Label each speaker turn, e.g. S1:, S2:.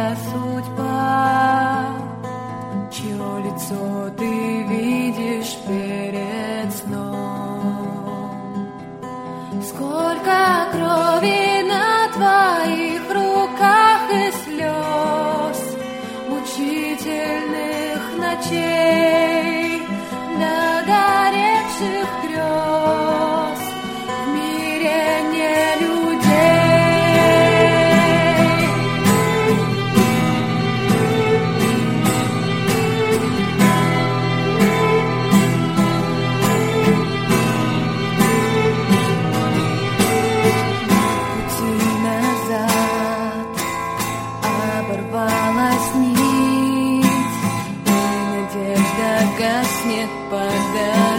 S1: твоя судьба, чье лицо ты видишь перед сном. Сколько крови на твоих руках и слез, мучительных ночей, догоревших грез, в мире не людей. Оборвалась нить, и надежда гаснет, когда